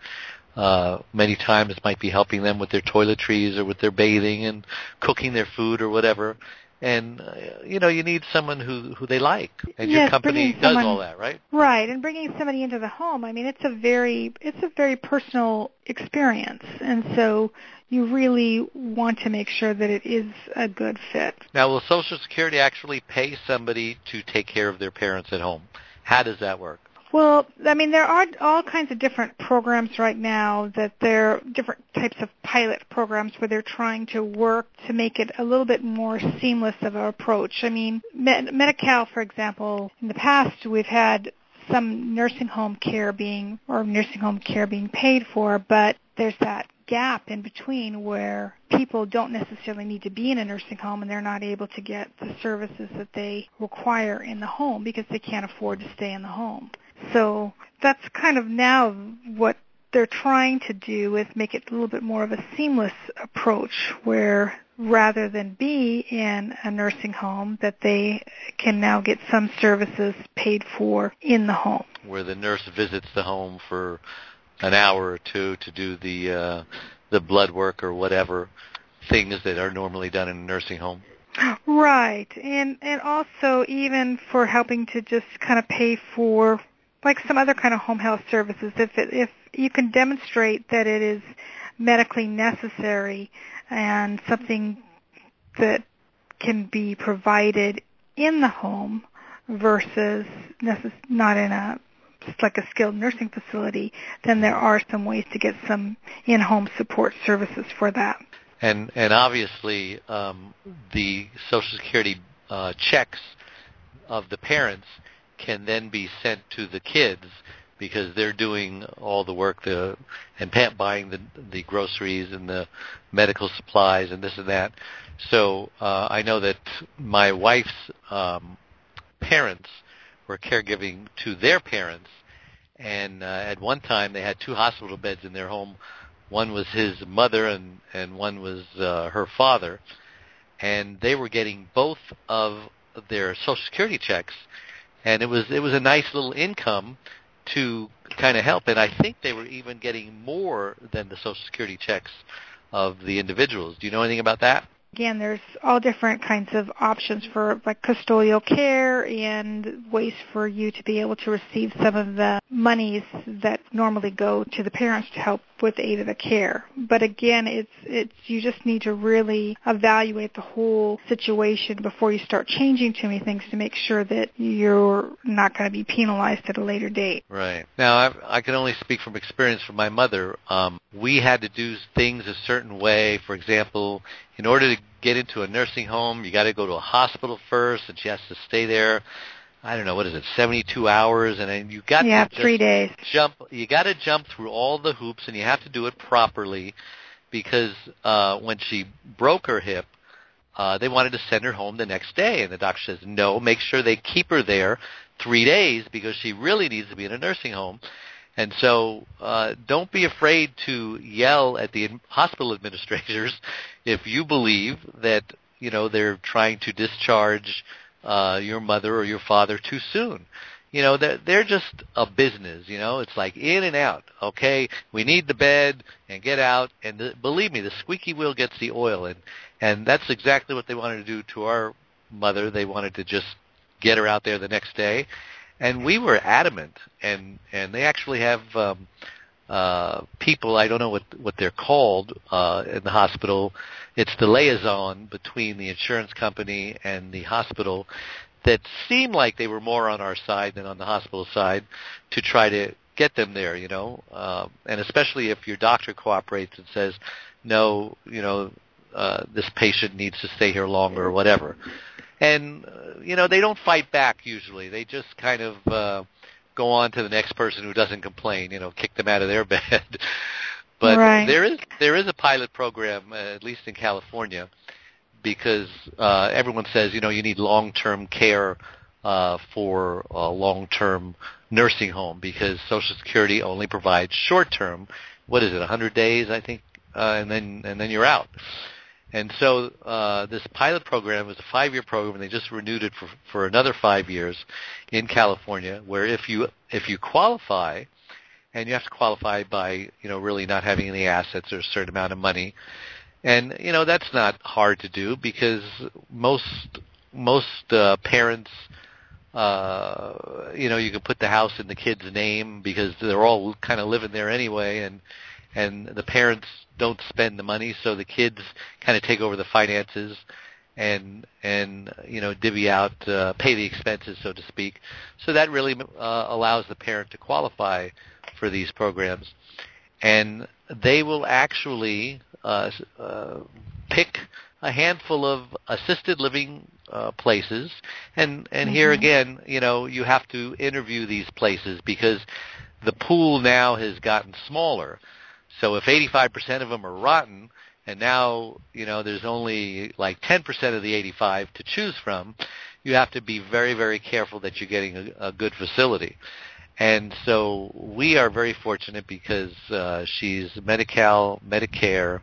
uh, many times might be helping them with their toiletries or with their bathing and cooking their food or whatever. And, uh, you know, you need someone who, who they like. And Yes, your company bringing does someone- all that, right? Right, and bringing somebody into the home, I mean, it's a very it's a very personal experience, and so you really want to make sure that it is a good fit. Now, will Social Security actually pay somebody to take care of their parents at home? How does that work? Well, I mean, there are all kinds of different programs right now that they're different types of pilot programs where they're trying to work to make it a little bit more seamless of an approach. I mean, Med- Medi-Cal, for example, in the past we've had some nursing home care being, or nursing home care being paid for, but there's that gap in between where people don't necessarily need to be in a nursing home and they're not able to get the services that they require in the home because they can't afford to stay in the home. So that's kind of now what they're trying to do is make it a little bit more of a seamless approach where rather than be in a nursing home that they can now get some services paid for in the home. Where the nurse visits the home for an hour or two to do the uh, the blood work or whatever things that are normally done in a nursing home. Right, and and also even for helping to just kind of pay for like some other kind of home health services. If it, if you can demonstrate that it is medically necessary and something that can be provided in the home versus necess- not in a like a skilled nursing facility, then there are some ways to get some in-home support services for that. And and obviously um, the Social Security uh, checks of the parents can then be sent to the kids because they're doing all the work the, and buying the, the groceries and the medical supplies and this and that. So uh, I know that my wife's um, parents were caregiving to their parents, and uh, at one time they had two hospital beds in their home. One was his mother and, and one was uh, her father, and they were getting both of their Social Security checks. And it was it was a nice little income to kind of help. And I think they were even getting more than the Social Security checks of the individuals. Do you know anything about that? Again, there's all different kinds of options for like custodial care and ways for you to be able to receive some of the monies that normally go to the parents to help with aid of the care. But again, it's it's you just need to really evaluate the whole situation before you start changing too many things to make sure that you're not going to be penalized at a later date. Right. Now, I've, I can only speak from experience from my mother. Um, we had to do things a certain way. For example, in order to get into a nursing home, you got to go to a hospital first, and she has to stay there. I don't know, what is it, seventy-two hours, and then you got yeah, to just three days. jump. You got to jump through all the hoops, and you have to do it properly, because uh, when she broke her hip, uh, they wanted to send her home the next day, and the doctor says no. Make sure they keep her there three days because she really needs to be in a nursing home. And so uh, don't be afraid to yell at the hospital administrators if you believe that, you know, they're trying to discharge uh, your mother or your father too soon. You know, they're, they're just a business, you know. It's like in and out, okay? We need the bed and get out. And the, believe me, the squeaky wheel gets the oil. And, and that's exactly what they wanted to do to our mother. They wanted to just get her out there the next day. And we were adamant, and, and they actually have um, uh, people, I don't know what, what they're called uh, in the hospital. It's the liaison between the insurance company and the hospital that seemed like they were more on our side than on the hospital side to try to get them there, you know. Uh, and especially if your doctor cooperates and says, no, you know, uh, this patient needs to stay here longer or whatever. And, uh, you know, they don't fight back usually. They just kind of uh, go on to the next person who doesn't complain, you know, kick them out of their bed. But right. there is there is a pilot program, uh, at least in California, because uh, everyone says, you know, you need long-term care uh, for a long-term nursing home because Social Security only provides short-term. What is it, one hundred days, I think, uh, and then and then you're out. And so uh, this pilot program is a five-year program, and they just renewed it for, for another five years in California, where if you if you qualify, and you have to qualify by, you know, really not having any assets or a certain amount of money. And, you know, that's not hard to do because most most uh, parents, uh, you know, you can put the house in the kid's name because they're all kind of living there anyway, and and the parents don't spend the money, so the kids kind of take over the finances and, and you know, divvy out, uh, pay the expenses, so to speak. So that really uh, allows the parent to qualify for these programs. And they will actually uh, uh, pick a handful of assisted living uh, places. And, and mm-hmm. here again, you know, you have to interview these places because the pool now has gotten smaller. So if eighty-five percent of them are rotten, and now, you know, there's only like ten percent of the eighty-five to choose from, you have to be very, very careful that you're getting a, a good facility. And so we are very fortunate because uh, she's Medi-Cal, Medicare,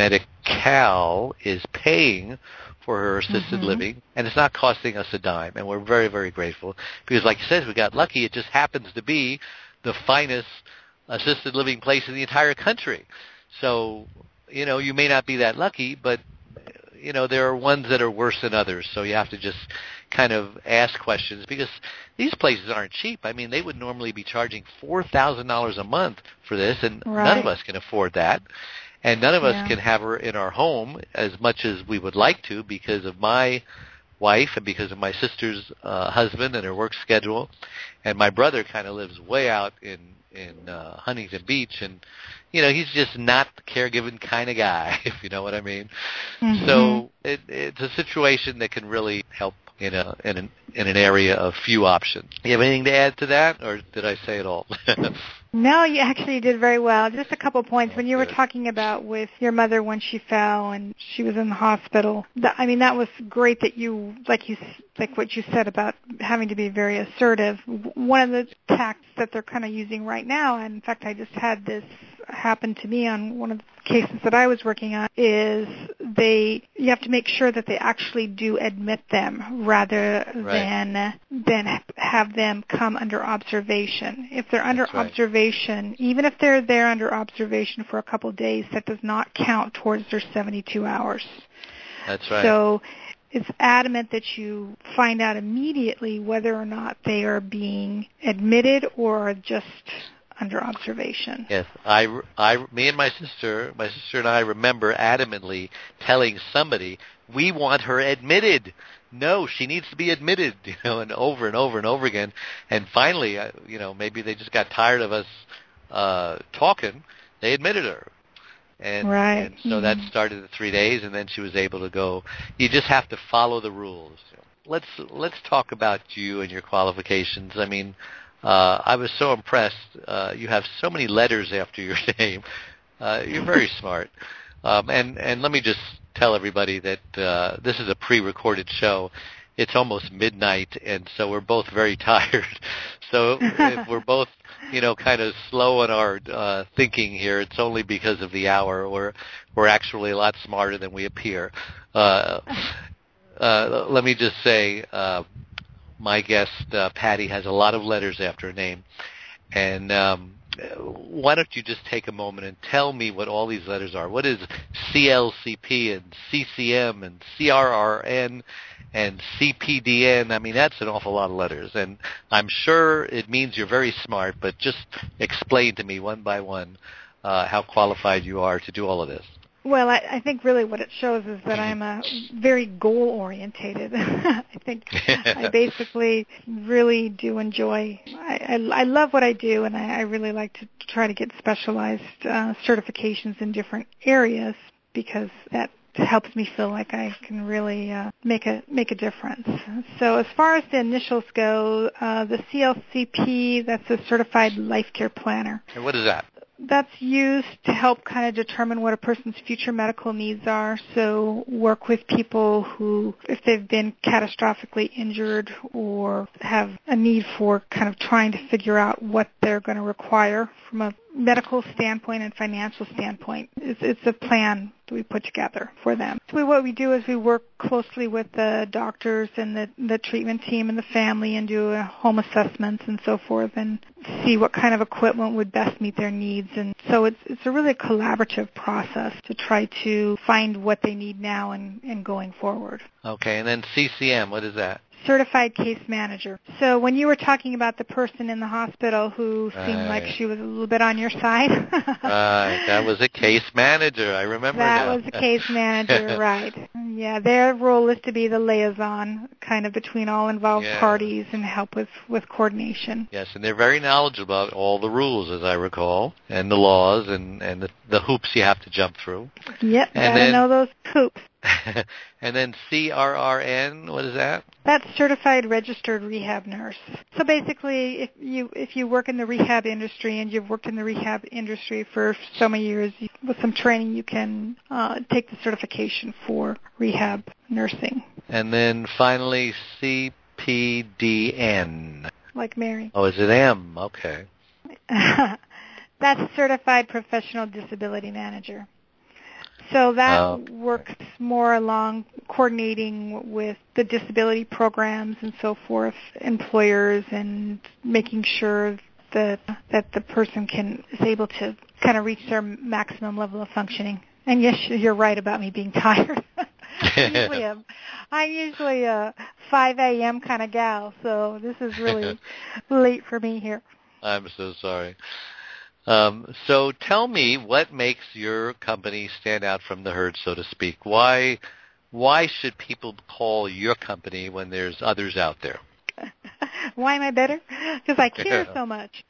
Medi-Cal is paying for her assisted mm-hmm. living, and it's not costing us a dime. And we're very, very grateful because, like you said, we got lucky. It just happens to be the finest assisted living place in the entire country. So, you know, you may not be that lucky, but, you know, there are ones that are worse than others. So you have to just kind of ask questions because these places aren't cheap. I mean, they would normally be charging four thousand dollars a month for this, and right. none of us can afford that. And none of yeah. us can have her in our home as much as we would like to because of my wife and because of my sister's uh, husband and her work schedule. And my brother kind of lives way out in in uh, Huntington Beach, and you know, he's just not the caregiving kind of guy, if you know what I mean. Mm-hmm. So it, it's a situation that can really help in a in an in an area of few options. You have anything to add to that, or did I say it all? No, you actually did very well. Just a couple points. Oh, when you good. were talking about with your mother when she fell and she was in the hospital, that, I mean, that was great that you, like you, like what you said about having to be very assertive. One of the tactics that they're kind of using right now, and in fact, I just had this happen to me on one of the cases that I was working on, is they, you have to make sure that they actually do admit them rather right. than than have them come under observation. If they're under That's right. observation, even if they're there under observation for a couple of days, that does not count towards their seventy-two hours. That's right. So it's adamant that you find out immediately whether or not they are being admitted or just under observation. Yes, I, I, me and my sister, my sister and I remember adamantly telling somebody, we want her admitted. No, she needs to be admitted, you know, and over and over and over again. And finally, you know, maybe they just got tired of us uh, talking. They admitted her. And, right. and so mm-hmm. that started at three days, and then she was able to go. You just have to follow the rules. Let's let's talk about you and your qualifications. I mean, Uh, I was so impressed. Uh, you have so many letters after your name. Uh, you're very smart. Um, and, and let me just tell everybody that uh, this is a pre-recorded show. It's almost midnight, and so we're both very tired. So if we're both, you know, kind of slow in our uh, thinking here, it's only because of the hour. We're, we're actually a lot smarter than we appear. Uh, uh, let me just say... Uh, My guest, uh, Patty, has a lot of letters after her name. And um, why don't you just take a moment and tell me what all these letters are? What is C L C P and C C M and C R R N And C P D N, I mean, that's an awful lot of letters. And I'm sure it means you're very smart, but just explain to me one by one uh, how qualified you are to do all of this. Well, I, I think really what it shows is that I'm a very goal-orientated. I think I basically really do enjoy, I, I, I love what I do, and I, I really like to try to get specialized uh, certifications in different areas because that helps me feel like I can really uh, make a make a difference. So as far as the initials go, uh, the C L C P, that's a Certified Life Care Planner. And what is that? That's used to help kind of determine what a person's future medical needs are. So work with people who, if they've been catastrophically injured or have a need for kind of trying to figure out what they're going to require from a medical standpoint and financial standpoint. It's, it's a plan that we put together for them. So we, what we do is we work closely with the doctors and the, the treatment team and the family and do uh, home assessments and so forth and see what kind of equipment would best meet their needs. And so it's, it's a really collaborative process to try to find what they need now and, and going forward. Okay, and then C C M, what is that? Certified Case Manager. So when you were talking about the person in the hospital who seemed Right. like she was a little bit on your side. Right, that was a case manager. I remember That now. was a case manager, right. Yeah, their role is to be the liaison kind of between all involved Yeah. parties and help with, with coordination. Yes, and they're very knowledgeable about all the rules, as I recall, and the laws and, and the, the hoops you have to jump through. Yep, And gotta then- know those hoops. And then C R R N, what is that? That's Certified Registered Rehab Nurse. So basically, if you if you work in the rehab industry and you've worked in the rehab industry for so many years, with some training, you can uh, take the certification for rehab nursing. And then finally C P D N. Like Mary. Oh, is it M? Okay. That's Certified Professional Disability Manager. So that Oh. works more along coordinating with the disability programs and so forth, employers, and making sure that that the person can is able to kind of reach their maximum level of functioning. And yes, you're right about me being tired. I'm usually a, I'm usually a five a.m. kind of gal, so this is really late for me here. I'm so sorry. Um, so tell me what makes your company stand out from the herd, so to speak. Why why should people call your company when there's others out there? Why am I better? Because I care so much.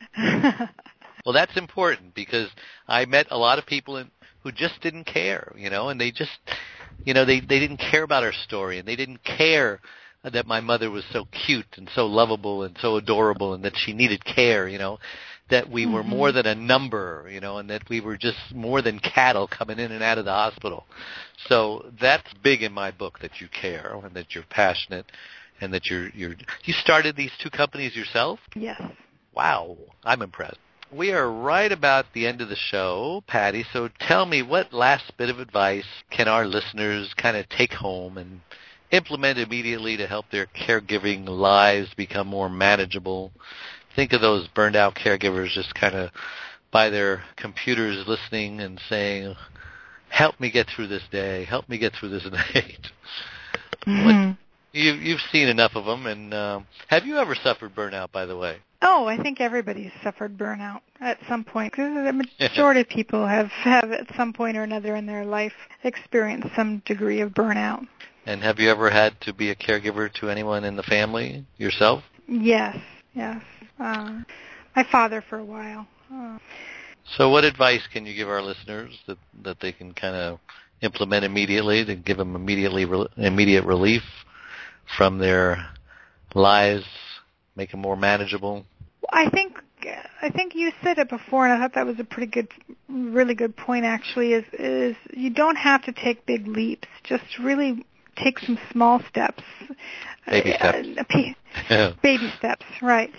Well, that's important because I met a lot of people in, who just didn't care, you know, and they just, you know, they, they didn't care about our story, and they didn't care that my mother was so cute and so lovable and so adorable and that she needed care, you know, that we were Mm-hmm. more than a number, you know, and that we were just more than cattle coming in and out of the hospital. So that's big in my book, that you care and that you're passionate and that you're, you're, you started these two companies yourself? Yes. Wow, I'm impressed. We are right about the end of the show, Patty, so tell me, what last bit of advice can our listeners kind of take home and implement immediately to help their caregiving lives become more manageable? Think of those burned out caregivers just kind of by their computers listening and saying, help me get through this day, help me get through this night. Mm-hmm. What, you, you've seen enough of them, and um, have you ever suffered burnout, by the way? Oh, I think everybody's suffered burnout at some point. 'Cause the majority of people have, have at some point or another in their life experienced some degree of burnout. And have you ever had to be a caregiver to anyone in the family yourself? Yes, yes. Uh, my father for a while. Uh, So what advice can you give our listeners that, that they can kind of implement immediately to give them immediately immediate relief from their lives, make them more manageable? I think I think you said it before, and I thought that was a pretty good, really good point. Actually, is is you don't have to take big leaps. Just really take some small steps. Baby steps. Uh, baby steps, right?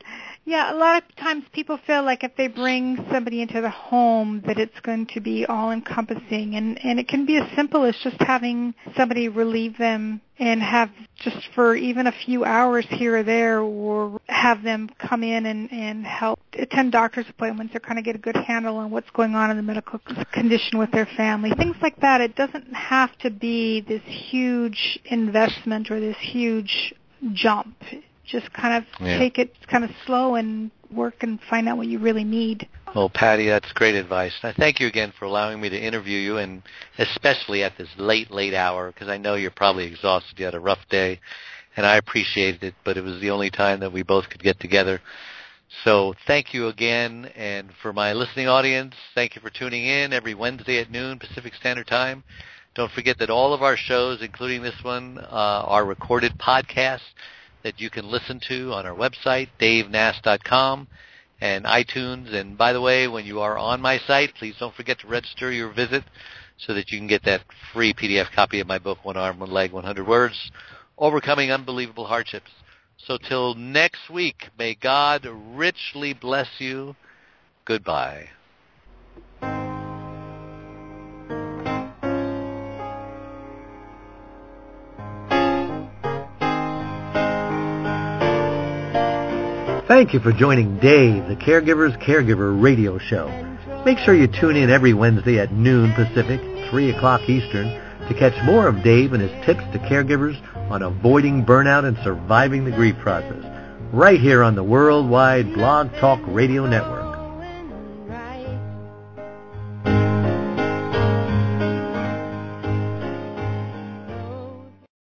Yeah, a lot of times people feel like if they bring somebody into the home that it's going to be all-encompassing, and, and it can be as simple as just having somebody relieve them and have just for even a few hours here or there, or have them come in and, and help attend doctor's appointments or kind of get a good handle on what's going on in the medical condition with their family, things like that. It doesn't have to be this huge investment or this huge jump. Just kind of yeah. take it kind of slow and work and find out what you really need. Well, Patty, that's great advice. I thank you again for allowing me to interview you, and especially at this late, late hour, because I know you're probably exhausted. You had a rough day, and I appreciated it, but it was the only time that we both could get together. So thank you again, and for my listening audience, thank you for tuning in every Wednesday at noon Pacific Standard Time. Don't forget that all of our shows, including this one, uh, are recorded podcasts that you can listen to on our website, dave nass dot com, and iTunes. And by the way, when you are on my site, please don't forget to register your visit so that you can get that free P D F copy of my book, One Arm, One Leg, one hundred Words, Overcoming Unbelievable Hardships. So till next week, may God richly bless you. Goodbye. Thank you for joining Dave, the Caregiver's Caregiver radio show. Make sure you tune in every Wednesday at noon Pacific, three o'clock Eastern, to catch more of Dave and his tips to caregivers on avoiding burnout and surviving the grief process, right here on the Worldwide Blog Talk Radio Network.